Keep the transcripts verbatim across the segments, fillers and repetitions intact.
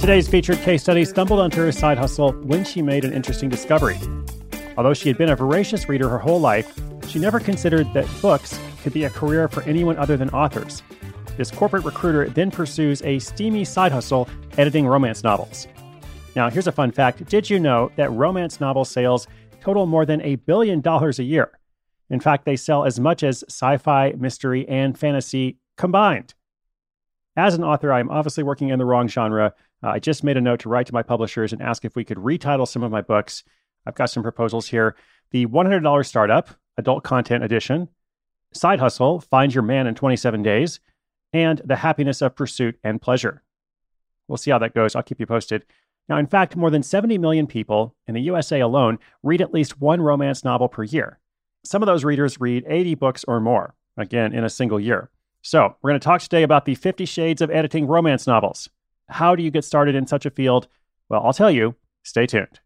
Today's featured case study stumbled onto her side hustle when she made an interesting discovery. Although she had been a voracious reader her whole life, she never considered that books could be a career for anyone other than authors. This corporate recruiter then pursues a steamy side hustle editing romance novels. Now, here's a fun fact. Did you know that romance novel sales total more than a billion dollars a year? In fact, they sell as much as sci-fi, mystery, and fantasy combined. As an author, I'm obviously working in the wrong genre. Uh, I just made a note to write to my publishers and ask if we could retitle some of my books. I've got some proposals here. The one hundred dollars Startup, Adult Content Edition, Side Hustle, Find Your Man in twenty-seven days, and The Happiness of Pursuit and Pleasure. We'll see how that goes. I'll keep you posted. Now, in fact, more than seventy million people in the U S A alone read at least one romance novel per year. Some of those readers read eighty books or more, again, in a single year. So, we're going to talk today about the fifty Shades of Editing Romance Novels. How do you get started in such a field? Well, I'll tell you. Stay tuned.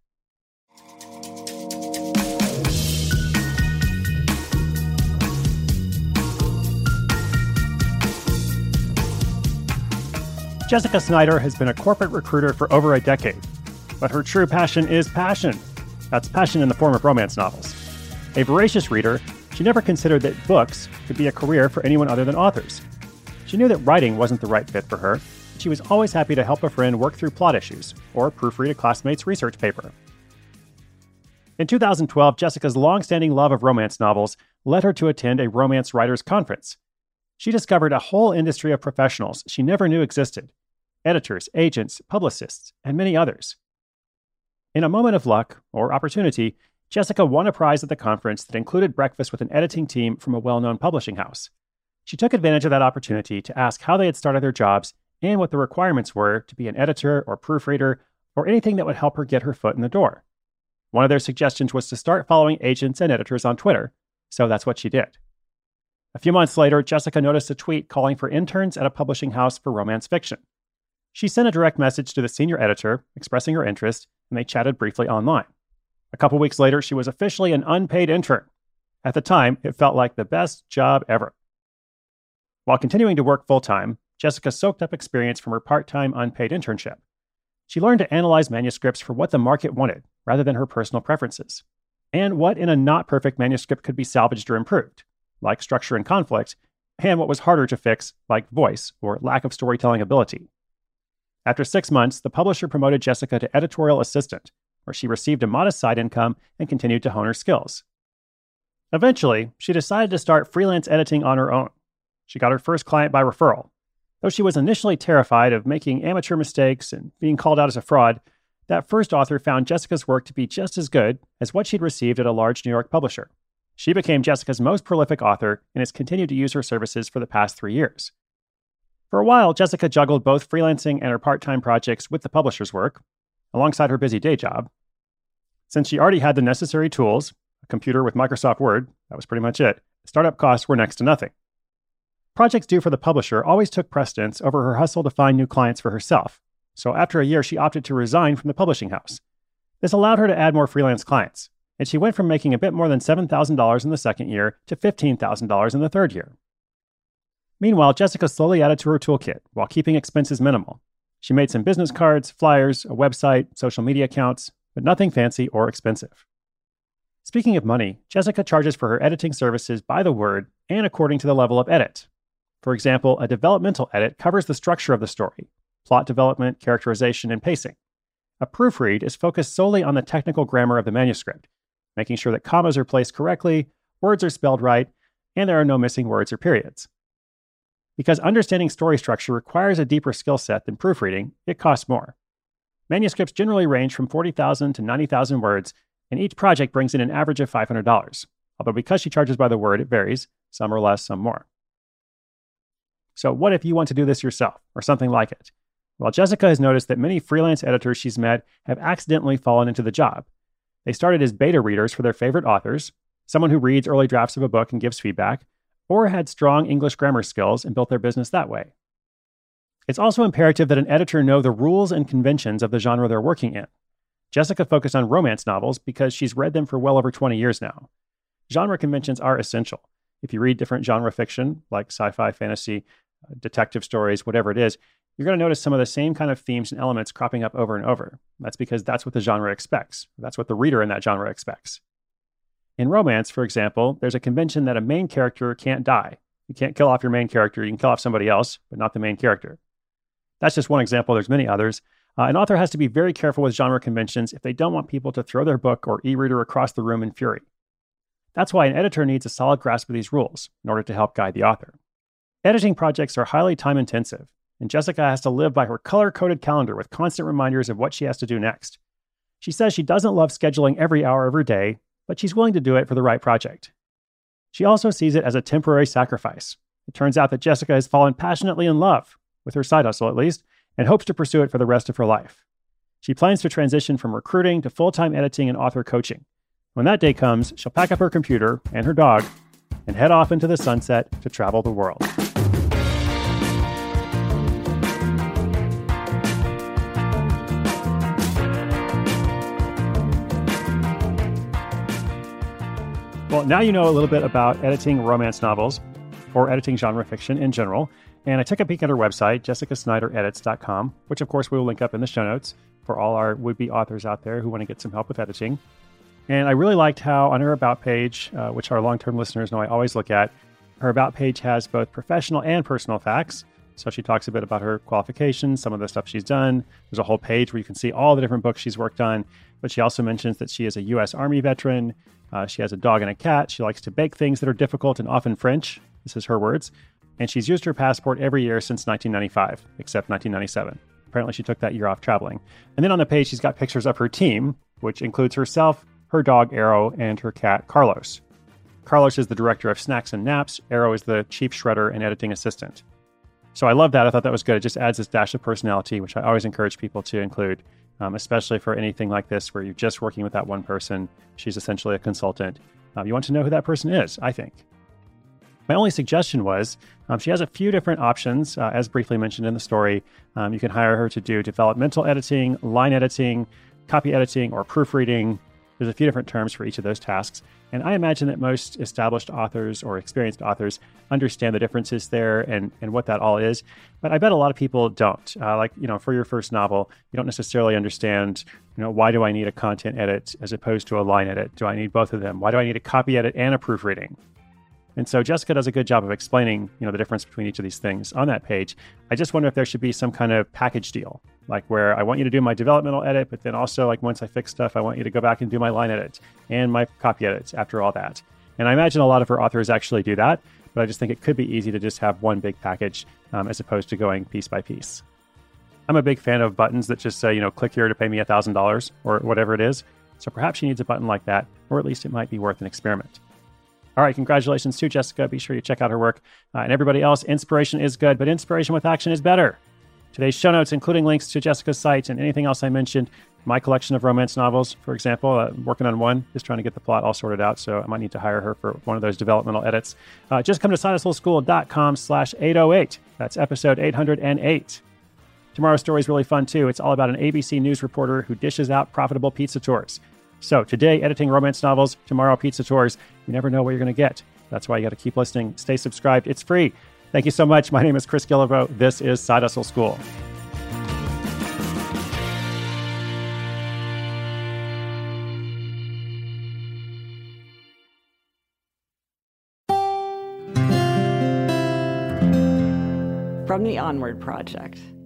Jessica Snyder has been a corporate recruiter for over a decade, but her true passion is passion. That's passion in the form of romance novels. A voracious reader, she never considered that books could be a career for anyone other than authors. She knew that writing wasn't the right fit for her. She was always happy to help a friend work through plot issues or proofread a classmate's research paper. In two thousand twelve, Jessica's long-standing love of romance novels led her to attend a romance writers conference. She discovered a whole industry of professionals she never knew existed: editors, agents, publicists, and many others. In a moment of luck or opportunity, Jessica won a prize at the conference that included breakfast with an editing team from a well-known publishing house. She took advantage of that opportunity to ask how they had started their jobs and what the requirements were to be an editor or proofreader or anything that would help her get her foot in the door. One of their suggestions was to start following agents and editors on Twitter, so that's what she did. A few months later, Jessica noticed a tweet calling for interns at a publishing house for romance fiction. She sent a direct message to the senior editor, expressing her interest, and they chatted briefly online. A couple weeks later, she was officially an unpaid intern. At the time, it felt like the best job ever. While continuing to work full-time, Jessica soaked up experience from her part-time unpaid internship. She learned to analyze manuscripts for what the market wanted, rather than her personal preferences, and what in a not-perfect manuscript could be salvaged or improved, like structure and conflict, and what was harder to fix, like voice or lack of storytelling ability. After six months, the publisher promoted Jessica to editorial assistant, where she received a modest side income and continued to hone her skills. Eventually, she decided to start freelance editing on her own. She got her first client by referral. Though she was initially terrified of making amateur mistakes and being called out as a fraud, that first author found Jessica's work to be just as good as what she'd received at a large New York publisher. She became Jessica's most prolific author and has continued to use her services for the past three years. For a while, Jessica juggled both freelancing and her part-time projects with the publisher's work, alongside her busy day job. Since she already had the necessary tools, a computer with Microsoft Word, that was pretty much it, startup costs were next to nothing. Projects due for the publisher always took precedence over her hustle to find new clients for herself, so after a year she opted to resign from the publishing house. This allowed her to add more freelance clients, and she went from making a bit more than seven thousand dollars in the second year to fifteen thousand dollars in the third year. Meanwhile, Jessica slowly added to her toolkit while keeping expenses minimal. She made some business cards, flyers, a website, social media accounts, but nothing fancy or expensive. Speaking of money, Jessica charges for her editing services by the word and according to the level of edit. For example, a developmental edit covers the structure of the story, plot development, characterization, and pacing. A proofread is focused solely on the technical grammar of the manuscript, making sure that commas are placed correctly, words are spelled right, and there are no missing words or periods. Because understanding story structure requires a deeper skill set than proofreading, it costs more. Manuscripts generally range from forty thousand to ninety thousand words, and each project brings in an average of five hundred dollars. Although because she charges by the word, it varies, some are less, some more. So what if you want to do this yourself, or something like it? Well, Jessica has noticed that many freelance editors she's met have accidentally fallen into the job. They started as beta readers for their favorite authors, someone who reads early drafts of a book and gives feedback, or had strong English grammar skills and built their business that way. It's also imperative that an editor know the rules and conventions of the genre they're working in. Jessica focused on romance novels because she's read them for well over twenty years now. Genre conventions are essential. If you read different genre fiction, like sci-fi, fantasy, detective stories, whatever it is, you're going to notice some of the same kind of themes and elements cropping up over and over. That's because that's what the genre expects. That's what the reader in that genre expects. In romance, for example, there's a convention that a main character can't die. You can't kill off your main character. You can kill off somebody else, but not the main character. That's just one example. There's many others. Uh, an author has to be very careful with genre conventions if they don't want people to throw their book or e-reader across the room in fury. That's why an editor needs a solid grasp of these rules in order to help guide the author. Editing projects are highly time-intensive, and Jessica has to live by her color-coded calendar with constant reminders of what she has to do next. She says she doesn't love scheduling every hour of her day, but she's willing to do it for the right project. She also sees it as a temporary sacrifice. It turns out that Jessica has fallen passionately in love, with her side hustle at least, and hopes to pursue it for the rest of her life. She plans to transition from recruiting to full-time editing and author coaching. When that day comes, she'll pack up her computer and her dog and head off into the sunset to travel the world. Well, now you know a little bit about editing romance novels or editing genre fiction in general. And I took a peek at her website, jessica snyder edits dot com, which of course we will link up in the show notes for all our would-be authors out there who want to get some help with editing. And I really liked how on her About page, uh, which our long-term listeners know I always look at, her About page has both professional and personal facts. So she talks a bit about her qualifications, some of the stuff she's done. There's a whole page where you can see all the different books she's worked on. But she also mentions that she is a U S Army veteran. Uh, she has a dog and a cat. She likes to bake things that are difficult and often French. This is her words. And she's used her passport every year since nineteen ninety-five, except nineteen ninety-seven. Apparently she took that year off traveling. And then on the page, she's got pictures of her team, which includes herself, her dog Arrow, and her cat Carlos. Carlos is the director of Snacks and Naps. Arrow is the chief shredder and editing assistant. So I love that. I thought that was good. It just adds this dash of personality, which I always encourage people to include, um, especially for anything like this where you're just working with that one person. She's essentially a consultant. Um, you want to know who that person is, I think. My only suggestion was um, she has a few different options, uh, as briefly mentioned in the story. Um, you can hire her to do developmental editing, line editing, copy editing, or proofreading. There's a few different terms for each of those tasks. And I imagine that most established authors or experienced authors understand the differences there and, and what that all is. But I bet a lot of people don't. Uh, like, you know, for your first novel, you don't necessarily understand, you know, why do I need a content edit as opposed to a line edit? Do I need both of them? Why do I need a copy edit and a proofreading? And so Jessica does a good job of explaining, you know, the difference between each of these things on that page. I just wonder if there should be some kind of package deal, like where I want you to do my developmental edit, but then also like once I fix stuff, I want you to go back and do my line edit and my copy edits after all that. And I imagine a lot of her authors actually do that, but I just think it could be easy to just have one big package um, as opposed to going piece by piece. I'm a big fan of buttons that just say, you know, click here to pay me one thousand dollars or whatever it is. So perhaps she needs a button like that, or at least it might be worth an experiment. All right, congratulations to Jessica. Be sure you check out her work. Uh, and everybody else, inspiration is good, but inspiration with action is better. Today's show notes, including links to Jessica's site and anything else I mentioned, my collection of romance novels, for example, uh, I'm working on one, just trying to get the plot all sorted out, so I might need to hire her for one of those developmental edits. Uh, just come to side hustle school dot com slash eight oh eight. That's episode eight hundred eight. Tomorrow's story is really fun, too. It's all about an A B C News reporter who dishes out profitable pizza tours. So today, editing romance novels, tomorrow, pizza tours. You never know what you're going to get. That's why you got to keep listening. Stay subscribed. It's free. Thank you so much. My name is Chris Guillebeau. This is Side Hustle School. From the Onward Project.